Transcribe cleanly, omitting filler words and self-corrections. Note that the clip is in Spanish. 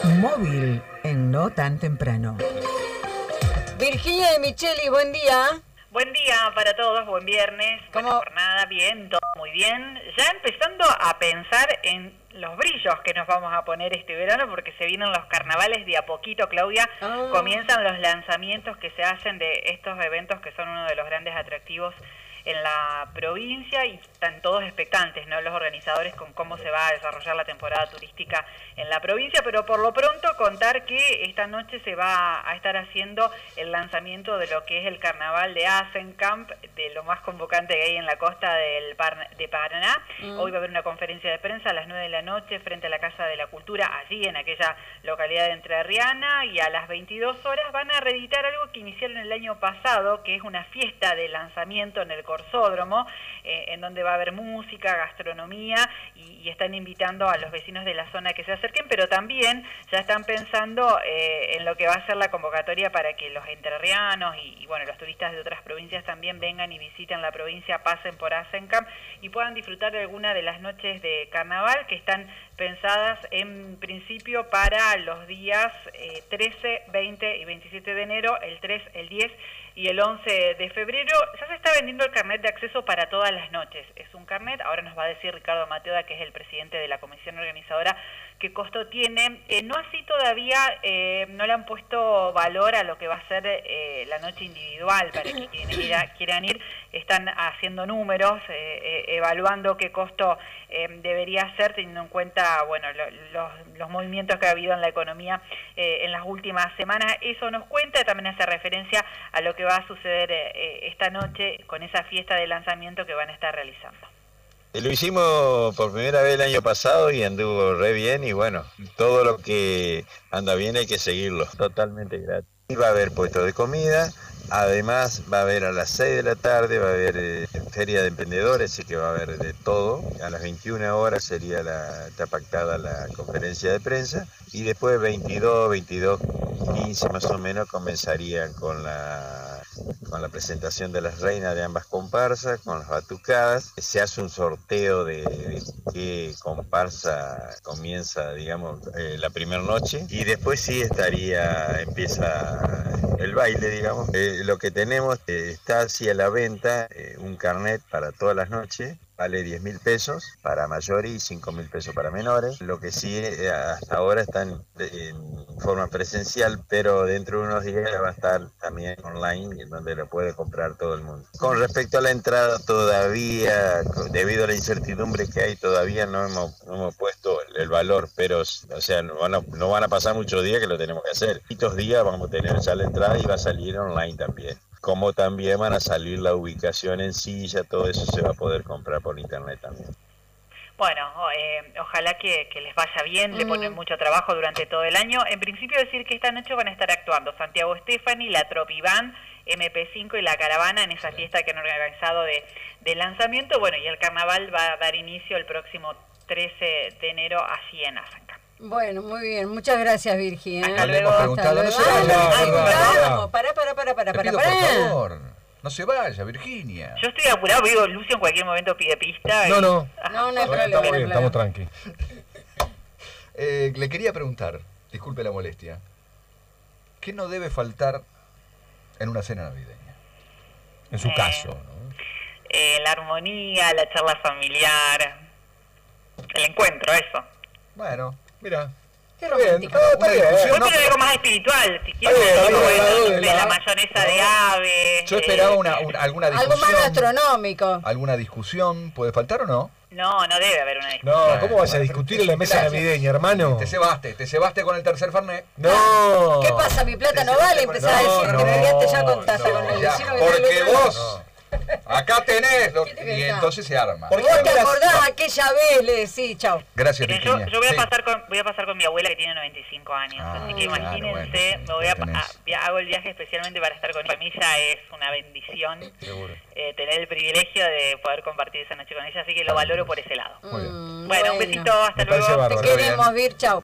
Móvil en No Tan Temprano. Virginia de Micheli, buen día. Buen día para todos, buen viernes, buena jornada, bien, todo muy bien. Ya empezando a pensar en los brillos que nos vamos a poner este verano, porque se vienen los carnavales de a poquito, Claudia. Comienzan los lanzamientos que se hacen de estos eventos que son uno de los grandes atractivos en la provincia y están todos expectantes, ¿no? Los organizadores con cómo se va a desarrollar la temporada turística en la provincia, pero por lo pronto contar que esta noche se va a estar haciendo el lanzamiento de lo que es el carnaval de Asencamp, de lo más convocante que hay en la costa de Paraná. Hoy va a haber una conferencia de prensa a las 9 de la noche frente a la Casa de la Cultura, allí en aquella localidad de Entrerriana, y a las 22 horas van a reeditar algo que iniciaron el año pasado, que es una fiesta de lanzamiento en el Corsódromo, en donde va a haber música, gastronomía, y están invitando a los vecinos de la zona que se acerquen, pero también ya están pensando en lo que va a ser la convocatoria para que los entrerrianos y bueno, los turistas de otras provincias también vengan y visiten la provincia, pasen por Asencamp y puedan disfrutar de alguna de las noches de carnaval que están pensadas en principio para los días 13, 20 y 27 de enero, el 3, el 10 y el 11 de febrero. Ya se está vendiendo el carnet de acceso para todas las noches. Es un carnet, ahora nos va a decir Ricardo Mateoda, que es el presidente de la comisión organizadora, qué costo tiene. No así todavía, no le han puesto valor a lo que va a ser la noche individual para que quienes quieran ir. Están haciendo números, evaluando qué costo debería ser, teniendo en cuenta bueno los movimientos que ha habido en la economía en las últimas semanas. Eso nos cuenta, también hace referencia a lo que va a suceder esta noche con esa fiesta de lanzamiento que van a estar realizando. Lo hicimos por primera vez el año pasado y anduvo re bien, y bueno, todo lo que anda bien hay que seguirlo, totalmente gratis. Y va a haber puestos de comida, además va a haber a las 6 de la tarde, va a haber feria de emprendedores, así que va a haber de todo. A las 21 horas está pactada la conferencia de prensa, y después 22:15 más o menos comenzarían con la presentación de las reinas de ambas comparsas, con las batucadas. Se hace un sorteo de qué comparsa comienza, digamos, la primera noche, y después sí empieza el baile, digamos. Lo que tenemos está así a la venta, un carnet para todas las noches. Vale 10.000 pesos para mayores y 5.000 pesos para menores. Lo que sí, hasta ahora está en forma presencial, pero dentro de unos días va a estar también online, donde lo puede comprar todo el mundo. Con respecto a la entrada, todavía, debido a la incertidumbre que hay, todavía no hemos puesto el valor, pero, o sea, no van a pasar muchos días que lo tenemos que hacer. Estos días vamos a tener ya la entrada y va a salir online también. Como también van a salir la ubicación en silla, todo eso se va a poder comprar por internet también. Bueno, ojalá que les vaya bien, le ponen mucho trabajo durante todo el año. En principio decir que esta noche van a estar actuando Santiago Stefani, la Tropibán, MP5 y la Caravana en esa fiesta que han organizado de lanzamiento. Bueno, y el carnaval va a dar inicio el próximo 13 de enero allí en Asencamp. Bueno, muy bien. Muchas gracias, Virginia. Hasta luego. Hasta luego. Pará. Por favor, no se vaya, Virginia. Yo estoy apurado, digo, Lucio en cualquier momento pide pista. No hay problema. Estamos tranqui. Le quería preguntar, disculpe la molestia, ¿qué no debe faltar en una cena navideña? En su caso, ¿no? La armonía, la charla familiar, el encuentro, eso. Bueno, mira. Qué romántico. Yo quiero algo más espiritual, si quieres, la mayonesa de ave. Yo esperaba alguna discusión. Algo más gastronómico. ¿Alguna discusión puede faltar o no? No debe haber una discusión. No, ¿cómo vas a discutir en la mesa navideña, hermano? Te cebaste con el tercer Fernet. No. ¿Qué pasa? Mi plata no vale. Empezás a decir que me quedaste ya con taza con el vecino. Porque vos... Acá tenés, y entonces se arma. ¿Vos te acordás aquella vez? Le decís, chau. Gracias, Virginia. Yo voy a pasar con mi abuela que tiene 95 años, así que imagínense, hago el viaje especialmente para estar con ella. Para mí ya es una bendición tener el privilegio de poder compartir esa noche con ella, así que lo valoro por ese lado. Muy bien. Bueno, un besito, hasta luego. Te queremos, Vir, chau.